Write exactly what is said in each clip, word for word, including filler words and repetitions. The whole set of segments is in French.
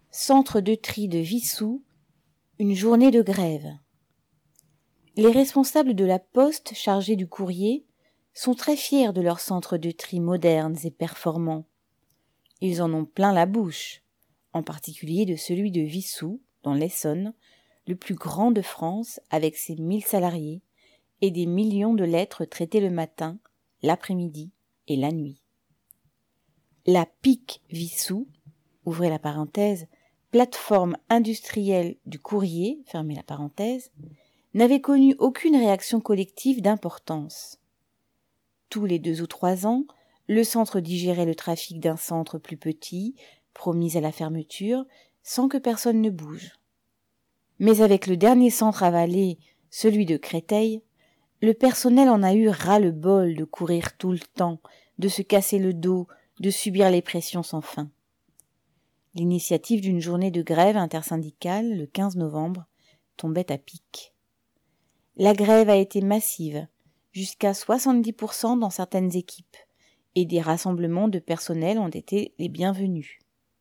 Centre de tri de Wissous, une journée de grève. Les responsables de la poste chargés du courrier sont très fiers de leurs centres de tri modernes et performants. Ils en ont plein la bouche, en particulier de celui de Wissous, dans l'Essonne, le plus grand de France avec ses mille salariés et des millions de lettres traitées le matin, l'après-midi et la nuit. La P I C Wissous, ouvrez la parenthèse, plateforme industrielle du courrier, fermez la parenthèse, n'avait connu aucune réaction collective d'importance. Tous les deux ou trois ans, le centre digérait le trafic d'un centre plus petit, promis à la fermeture, sans que personne ne bouge. Mais avec le dernier centre avalé, celui de Créteil, le personnel en a eu ras-le-bol de courir tout le temps, de se casser le dos, de subir les pressions sans fin. L'initiative d'une journée de grève intersyndicale, le quinze novembre, tombait à pic. La grève a été massive, jusqu'à soixante-dix pour cent dans certaines équipes, et des rassemblements de personnel ont été les bienvenus.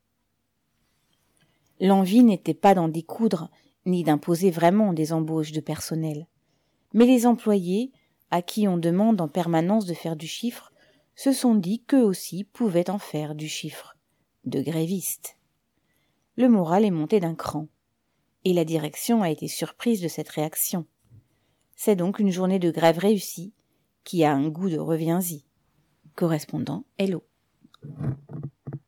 L'envie n'était pas d'en découdre, ni d'imposer vraiment des embauches de personnel. Mais les employés, à qui on demande en permanence de faire du chiffre, se sont dit qu'eux aussi pouvaient en faire du chiffre, de grévistes. Le moral est monté d'un cran, et la direction a été surprise de cette réaction. C'est donc une journée de grève réussie, qui a un goût de reviens-y. Correspondant Hello.